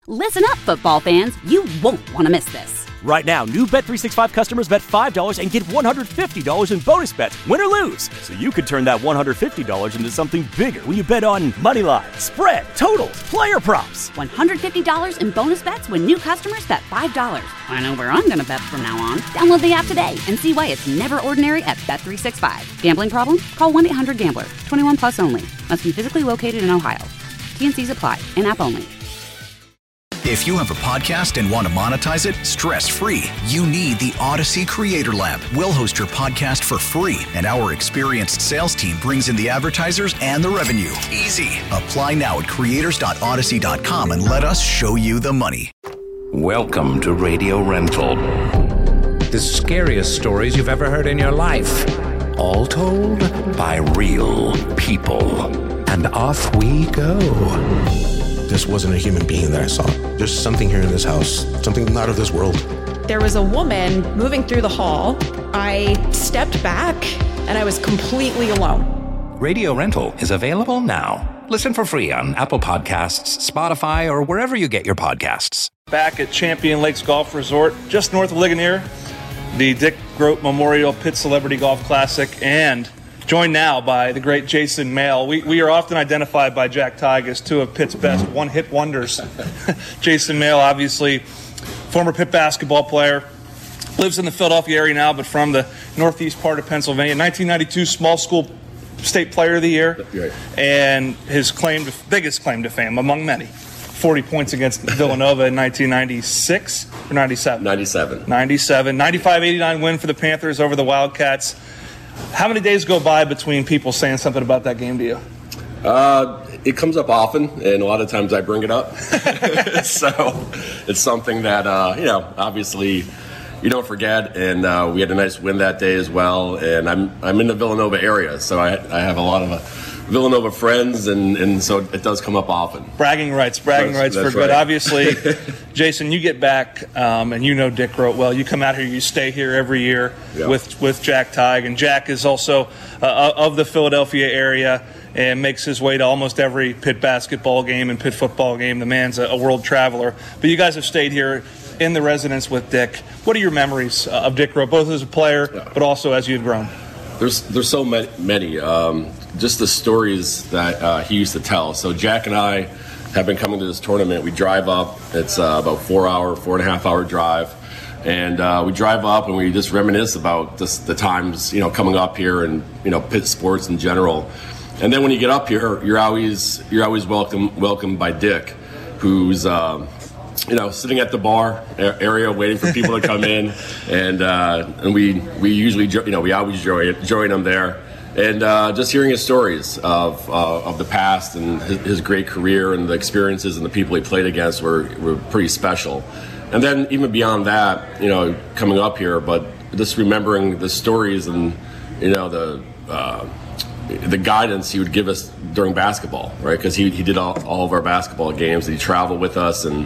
Listen up, football fans. You won't want to miss this. Right now, new Bet365 customers bet $5 and get $150 in bonus bets, win or lose. So you could turn that $150 into something bigger when you bet on money line, spread, totals, player props. $150 in bonus bets when new customers bet $5. I know where I'm going to bet from now on. Download the app today and see why it's never ordinary at Bet365. Gambling problem? Call 1-800-GAMBLER. 21 plus only. Must be physically located in Ohio. T&Cs apply. In-app only. If you have a podcast and want to monetize it stress-free, you need the Odyssey Creator Lab. We'll host your podcast for free, and our experienced sales team brings in the advertisers and the revenue. Easy. Apply now at creators.odyssey.com and let us show you the money. Welcome to Radio Rental. The scariest stories you've ever heard in your life. All told by real people. And off we go. This wasn't a human being that I saw. There's something here in this house, something not of this world. There was a woman moving through the hall. I stepped back and I was completely alone. Radio Rental is available now. Listen for free on Apple Podcasts, Spotify, or wherever you get your podcasts. Back at Champion Lakes Golf Resort, just north of Ligonier, the Dick Groat Memorial Pitt Celebrity Golf Classic, and joined now by the great Jason Mail. We are often identified by Jack Tighe as two of Pitt's best one-hit wonders. Jason Mail, obviously, former Pitt basketball player, lives in the Philadelphia area now, but from the northeast part of Pennsylvania. 1992 Small School State Player of the Year, and his biggest claim to fame, among many, 40 points against Villanova in 1996 or 97? 97. 95-89 win for the Panthers over the Wildcats. How many days go by between people saying something about that game to you? It comes up often, and a lot of times I bring it up. So it's something that, obviously you don't forget. And we had a nice win that day as well. And I'm in the Villanova area, so I have a lot of Villanova friends, and so it does come up often. Bragging rights for good. Right. Obviously, Jason, you get back, and you know Dick Groat well. You come out here, you stay here every year with Jack Tighe, and Jack is also of the Philadelphia area and makes his way to almost every Pitt basketball game and Pitt football game. The man's a world traveler. But you guys have stayed here in the residence with Dick. What are your memories of Dick Groat, both as a player, but also as you've grown? There's so many. Just the stories that he used to tell. So Jack and I have been coming to this tournament. We drive up. It's about 4.5 hour drive. And we drive up and we just reminisce about the times, coming up here and, Pitt sports in general. And then when you get up here, you're always welcomed by Dick, who's sitting at the bar area waiting for people to come in, and we usually we always join him there, and just hearing his stories of the past and his great career and the experiences and the people he played against were pretty special. And then even beyond that, coming up here, but just remembering the stories and the guidance he would give us during basketball, right? Because he did all of our basketball games. He traveled with us, and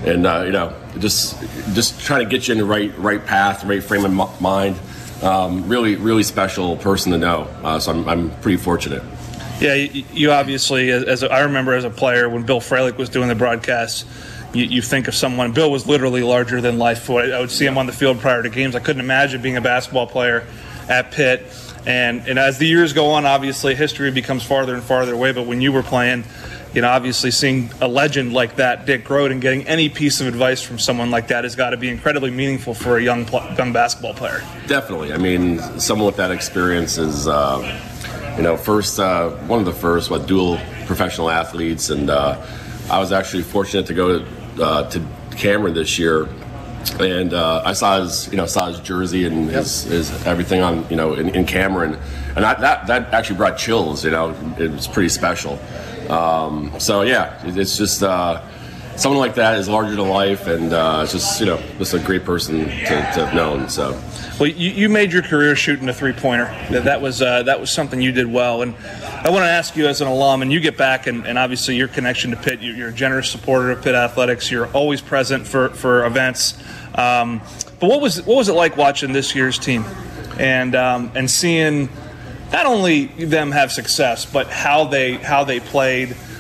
just trying to get you in the right path, right frame of mind. Really, really special person to know. So I'm pretty fortunate. Yeah, you obviously, I remember as a player when Bill Fralick was doing the broadcasts, you think of someone. Bill was literally larger than life. I would see him on the field prior to games. I couldn't imagine being a basketball player at Pitt. And as the years go on, obviously history becomes farther and farther away. But when you were playing, obviously seeing a legend like that, Dick Groat, and getting any piece of advice from someone like that has got to be incredibly meaningful for a young basketball player. Definitely. I mean, someone with that experience is, one of the first dual professional athletes, and I was actually fortunate to go to Cameron this year. And I saw his jersey and his everything on in Cameron, and that actually brought chills. It was pretty special. So yeah, it's just someone like that is larger than life, and it's just a great person to have known. So. Well, you made your career shooting a three-pointer. That was something you did well. And I want to ask you, as an alum, and you get back, and obviously your connection to Pitt, you're a generous supporter of Pitt athletics. You're always present for events. But what was it like watching this year's team, and seeing not only them have success, but how they played,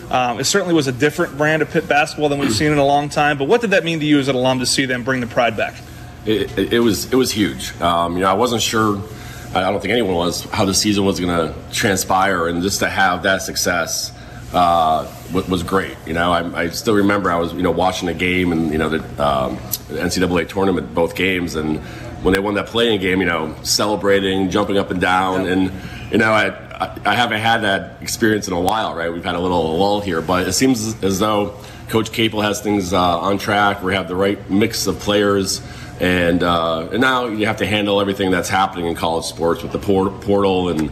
It certainly was a different brand of Pitt basketball than we've seen in a long time. But what did that mean to you as an alum to see them bring the pride back? It was huge. I wasn't sure. I don't think anyone was how the season was going to transpire, and just to have that success was great. I still remember I was watching a game and the NCAA tournament, both games, and when they won that playing game, celebrating, jumping up and down, and I haven't had that experience in a while. Right, we've had a little lull here, but it seems as though Coach Capel has things on track. We have the right mix of players. And now you have to handle everything that's happening in college sports with the portal and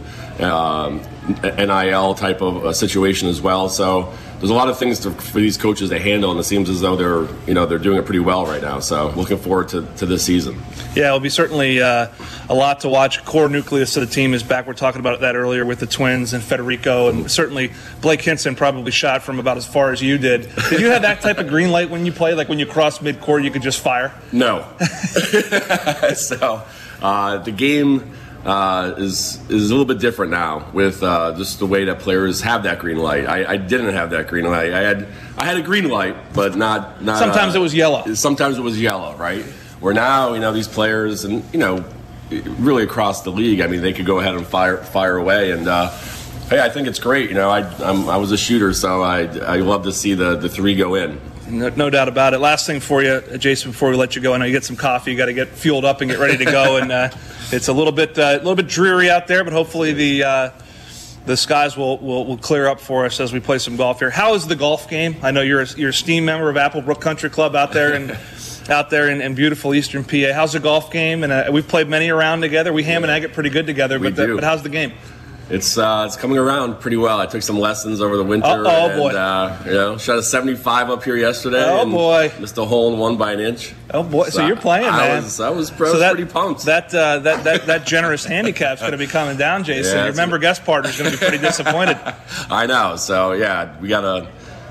NIL type of situation as well. So there's a lot of things for these coaches to handle, and it seems as though they're doing it pretty well right now. So looking forward to this season. Yeah, it'll be certainly a lot to watch. Core nucleus of the team is back. We're talking about that earlier with the twins and Federico, and certainly Blake Hinson probably shot from about as far as you did. Did you have that type of green light when you play? Like when you cross midcourt, you could just fire? No. So the game is a little bit different now with just the way that players have that green light. I didn't have that green light. I had a green light, but not. Sometimes it was yellow. Sometimes it was yellow, right? Where now these players and really across the league, I mean, they could go ahead and fire away, and hey, I think it's great. I was a shooter, so I love to see the three go in. No doubt about it. Last thing for you, Jason, before we let you go, I know you get some coffee. You got to get fueled up and get ready to go. And it's a little bit dreary out there, but hopefully the skies will clear up for us as we play some golf here. How is the golf game? I know you're a STEAM member of Applebrook Country Club out there in beautiful Eastern PA. How's the golf game? And we've played many around together. We ham and egg it pretty good together. But how's the game? It's coming around pretty well. I took some lessons over the winter. Boy. Shot a 75 up here yesterday. Boy. Missed a hole in one by an inch. Oh, boy. So you're playing, man. I was pretty pumped. That generous handicap's going to be coming down, Jason. Yeah, your member guest partner's going to be pretty disappointed. I know. So, yeah, we got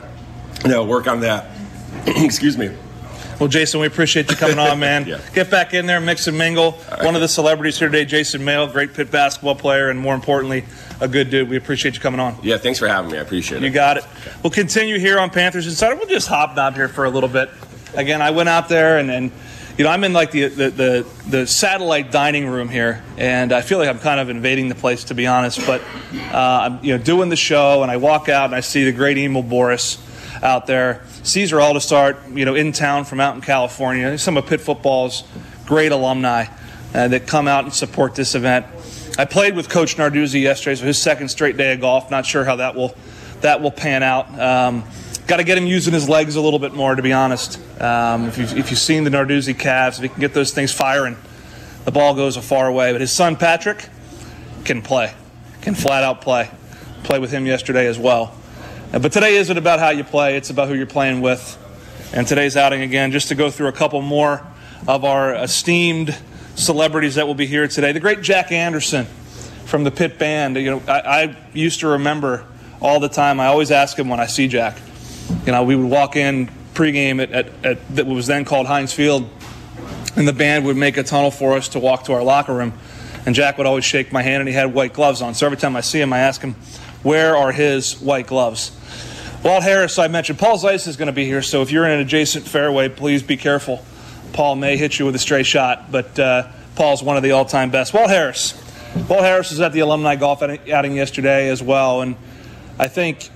to work on that. Excuse me. Well, Jason, we appreciate you coming on, man. Yeah. Get back in there, mix and mingle. Right. One of the celebrities here today, Jason Mail, great Pitt basketball player, and more importantly, a good dude. We appreciate you coming on. Yeah, thanks for having me. I appreciate it. You got it. Okay. We'll continue here on Panthers Insider. We'll just hobnob here for a little bit. Again, I went out there and I'm in like the satellite dining room here, and I feel like I'm kind of invading the place, to be honest. But I'm doing the show, and I walk out and I see the great Emil Boris out there. Caesar Aldestart, in town from out in California. Some of Pitt football's great alumni that come out and support this event. I played with Coach Narduzzi yesterday, so his second straight day of golf. Not sure how that will pan out. Got to get him using his legs a little bit more, to be honest. If you've seen the Narduzzi calves, if he can get those things firing, the ball goes a far way. But his son Patrick can play, can flat out play. Played with him yesterday as well. But today isn't about how you play, it's about who you're playing with. And today's outing, again, just to go through a couple more of our esteemed celebrities that will be here today. The great Jack Anderson from the Pitt Band. I used to remember all the time, I always ask him when I see Jack. We would walk in pregame at that was then called Heinz Field, and the band would make a tunnel for us to walk to our locker room. And Jack would always shake my hand, and he had white gloves on. So every time I see him, I ask him, where are his white gloves? Walt Harris, I mentioned. Paul Zeiss is going to be here, so if you're in an adjacent fairway, please be careful. Paul may hit you with a stray shot, but Paul's one of the all-time best. Walt Harris. Walt Harris was at the alumni golf outing yesterday as well, and I think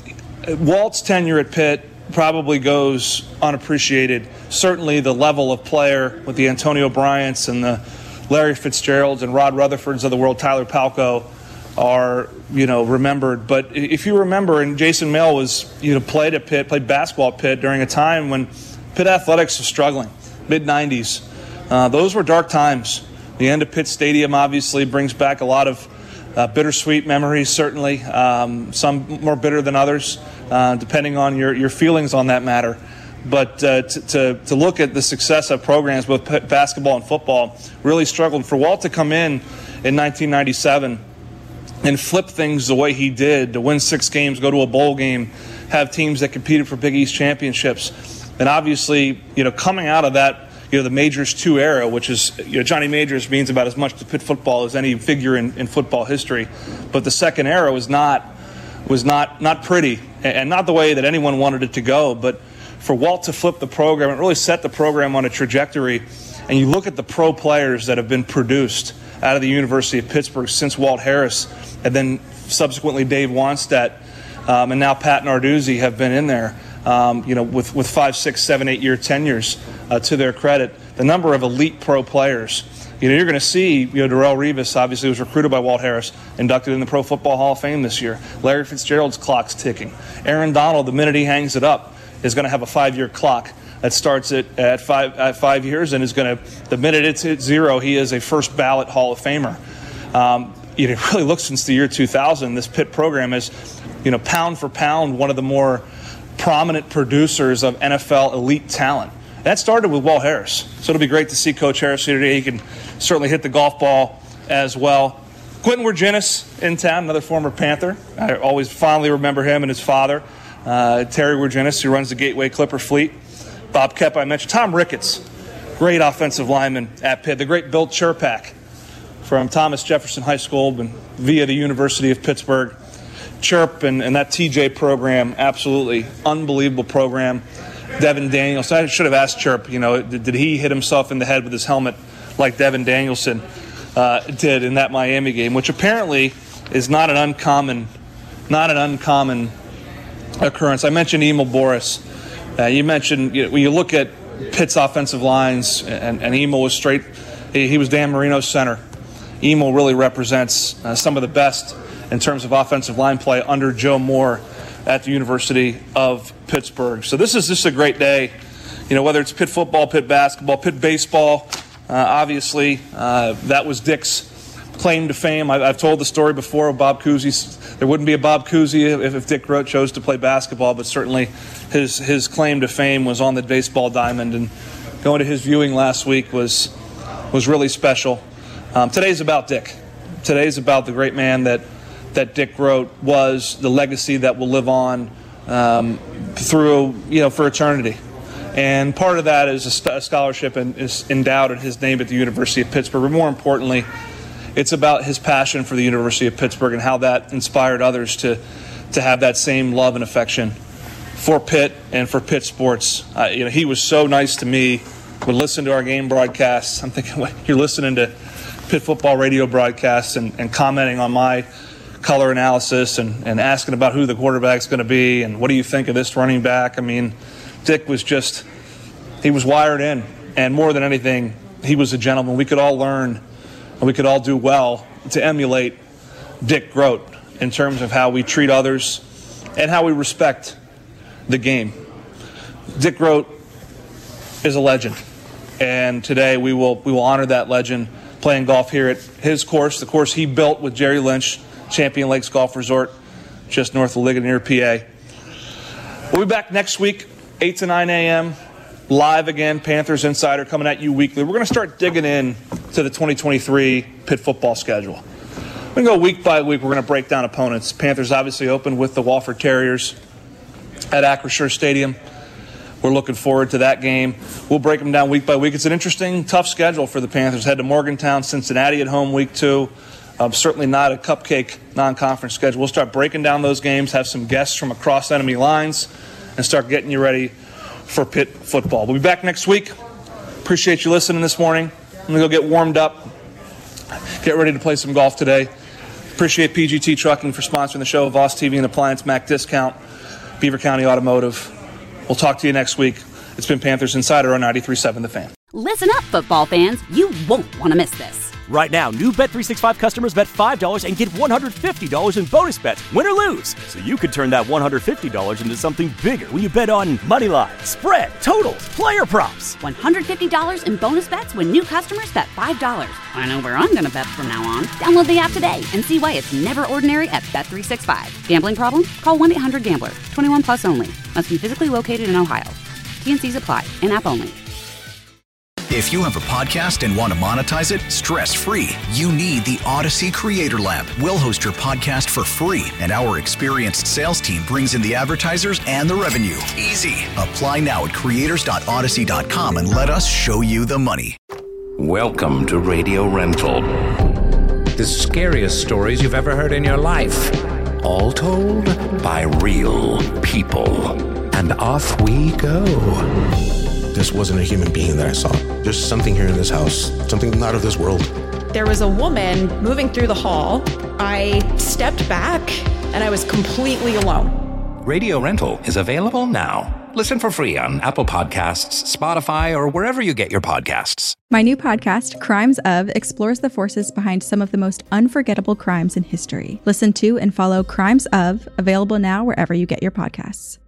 Walt's tenure at Pitt probably goes unappreciated. Certainly the level of player with the Antonio Bryants and the Larry Fitzgeralds and Rod Rutherfords of the world, Tyler Palko, are remembered. But if you remember, and Jason Mail was played basketball at Pitt during a time when Pitt athletics was struggling, mid-90s. Those were dark times. The end of Pitt Stadium obviously brings back a lot of bittersweet memories, certainly. Some more bitter than others, depending on your feelings on that matter. But to look at the success of programs, both basketball and football, really struggled. For Walt to come in 1997 and flip things the way he did, to win 6 games, go to a bowl game, have teams that competed for Big East championships. And obviously, coming out of that, the Majors 2 era, which is, Johnny Majors means about as much to Pitt football as any figure in football history. But the second era was not was not pretty, and not the way that anyone wanted it to go. But for Walt to flip the program, it really set the program on a trajectory. And you look at the pro players that have been produced out of the University of Pittsburgh since Walt Harris, and then subsequently Dave Wannstedt, and now Pat Narduzzi have been in there, with 5, 6, 7, 8 year tenures to their credit. The number of elite pro players. You're going to see, Darrelle Revis obviously was recruited by Walt Harris, inducted in the Pro Football Hall of Fame this year. Larry Fitzgerald's clock's ticking. Aaron Donald, the minute he hangs it up, is going to have a 5-year clock that starts at 5 years, and is going to, the minute it's at 0, he is a first ballot Hall of Famer. It really looks since the year 2000, this Pitt program is, pound for pound, one of the more prominent producers of NFL elite talent. That started with Walt Harris. So it'll be great to see Coach Harris here today. He can certainly hit the golf ball as well. Quentin Wirginis in town, another former Panther. I always fondly remember him and his father, Terry Wirginis, who runs the Gateway Clipper fleet. Bob Koepp, I mentioned. Tom Ricketts, great offensive lineman at Pitt. The great Bill Cherpak from Thomas Jefferson High School and via the University of Pittsburgh. Chirp and that TJ program, absolutely unbelievable program. Devin Danielson, I should have asked Chirp, did he hit himself in the head with his helmet like Devin Danielson did in that Miami game, which apparently is not an uncommon occurrence. I mentioned Emil Boris. You mentioned, when you look at Pitt's offensive lines, and Emil was straight, he was Dan Marino's center. Emil really represents some of the best in terms of offensive line play under Joe Moore at the University of Pittsburgh. So this is just a great day, whether it's Pitt football, Pitt basketball, Pitt baseball. Obviously, that was Dick's claim to fame. I've told the story before of Bob Cousy. There wouldn't be a Bob Cousy if Dick Groat chose to play basketball, but certainly his claim to fame was on the baseball diamond. And going to his viewing last week was really special. Today's about Dick. Today's about the great man that Dick Groat was, the legacy that will live on through, for eternity. And part of that is a scholarship and is endowed in his name at the University of Pittsburgh. But more importantly, it's about his passion for the University of Pittsburgh and how that inspired others to have that same love and affection for Pitt and for Pitt sports. He was so nice to me. Would listen to our game broadcasts. I'm thinking, you're listening to Pitt football radio broadcasts and commenting on my color analysis and asking about who the quarterback's going to be and what do you think of this running back. I mean, Dick was he was wired in, and more than anything, he was a gentleman. We could all learn and we could all do well to emulate Dick Groat in terms of how we treat others and how we respect the game. Dick Groat is a legend, and today we will honor that legend playing golf here at his course, the course he built with Jerry Lynch, Champion Lakes Golf Resort, just north of Ligonier, PA. We'll be back next week, 8 to 9 a.m., live again, Panthers Insider coming at you weekly. We're going to start digging in to the 2023 Pitt football schedule. We're going to go week by week. We're going to break down opponents. Panthers obviously open with the Wofford Terriers at Acrisure Stadium. We're looking forward to that game. We'll break them down week by week. It's an interesting, tough schedule for the Panthers. Head to Morgantown, Cincinnati at home week 2. Certainly not a cupcake non-conference schedule. We'll start breaking down those games, have some guests from across enemy lines, and start getting you ready for Pitt football. We'll be back next week. Appreciate you listening this morning. I'm going to go get warmed up, get ready to play some golf today. Appreciate PGT Trucking for sponsoring the show, Voss TV and Appliance, Mac Discount, Beaver County Automotive. We'll talk to you next week. It's been Panthers Insider on 93.7 The Fan. Listen up, football fans. You won't want to miss this. Right now, new Bet365 customers bet $5 and get $150 in bonus bets, win or lose. So you could turn that $150 into something bigger when you bet on moneyline, spread, totals, player props. $150 in bonus bets when new customers bet $5. I know where I'm going to bet from now on. Download the app today and see why it's never ordinary at Bet365. Gambling problem? Call 1-800-GAMBLER. 21 plus only. Must be physically located in Ohio. T&Cs apply. In-app only. If you have a podcast and want to monetize it stress-free, you need the Odyssey Creator Lab. We'll host your podcast for free, and our experienced sales team brings in the advertisers and the revenue. Easy. Apply now at creators.odyssey.com and let us show you the money. Welcome to Radio Rental. The scariest stories you've ever heard in your life, All told by real people. And off we go. This wasn't a human being that I saw. There's something here in this house, something not of this world. There was a woman moving through the hall. I stepped back and I was completely alone. Radio Rental is available now. Listen for free on Apple Podcasts, Spotify, or wherever you get your podcasts. My new podcast, Crimes Of, explores the forces behind some of the most unforgettable crimes in history. Listen to and follow Crimes Of, available now wherever you get your podcasts.